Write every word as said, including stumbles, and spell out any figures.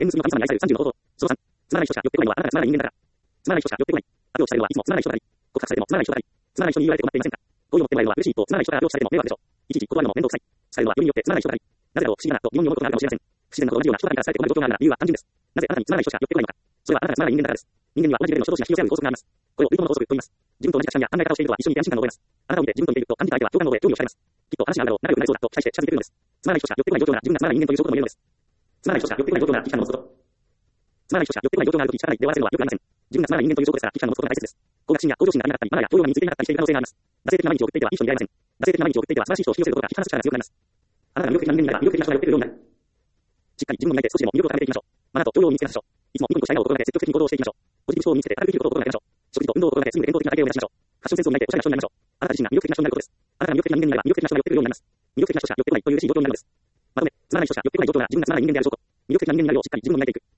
縁結びの神様に愛されるさんじゅうの方法。そのさん、つまらない人しか寄ってこないのはあなたがつまらない人間だから。つまらない人しか寄ってこない。悪をされるのはいつもつまらない人だったり、告白されてもつまらない人だったり、つまらない人に言われて困っていませんか。好意を持ってもらえるのは嬉しい一方、つまらない人からアプローチされても迷惑でしょう。いちいち断るのも面倒くさい。されるのはよりによってつまらない人だったり、なぜだろう不思議だなと疑問に思うことがあるかもしれません。不自然なと同じような人だからされて困る状況があるなら理由は単純です。なぜあなたにつまらない人しか寄ってこないのか。それはあなたがつまらない人間だからです。人間には同じレベルの人同士が引き寄せ合う法則があります。これを類友の法則と言います。自分と同じ価値観や考え方をしている人は一緒に安心感を覚えます。あなたを見て自分と似ていると感じた相手は共感の上で興味を惹かれます。きっと話が合うだろう、仲良くなれそうだと期待して近づいてくるのです。つまらない人しか寄ってこない状況なら自分がつまらない人間という証拠とも言えるのです。つまらない人しか寄ってこない状況なら危機感を持つこと。つまらない人しか寄ってこない状況があるとき力に出会わせるのはよくありません。自分がつまらない人間という証拠ですから危機感を持つことが大切です。高学心や向上心が足りなかったり、マナーや教養が身についていなかったりしている可能性があります。惰性的な毎日を送っていてはいい人に出会えません。惰性的な毎日を送っていては素晴らしい人を引き寄せることが引き離す力が強くなります。あなたが魅力的な人間になれば魅力的な人が寄ってくるようになる。しっかり自分を磨いて少しでも魅力を高めていきましょう。マナーと教養を身につけましょう。いつもニコニコした笑顔を心がけて積極的に行動をしていきましょう。ポジティブ思考を身につけて明るく生きることを心がけましょう。食事と運動を心がけてスリムで健康的な体型を目指しましょう。ファッションセンスを磨いておしゃれな人になりましょう。あなた自身が魅力的な人になることです。あなたが魅力的な人間になれば魅力的な人が寄ってくるようになります。魅力的な人しか寄ってこないという嬉しい状況になるのです。まとめ、つまらない人しか寄ってこない状況が自分がつまらない人間である証拠。魅力的な人間になるようしっかり自分を磨いていく。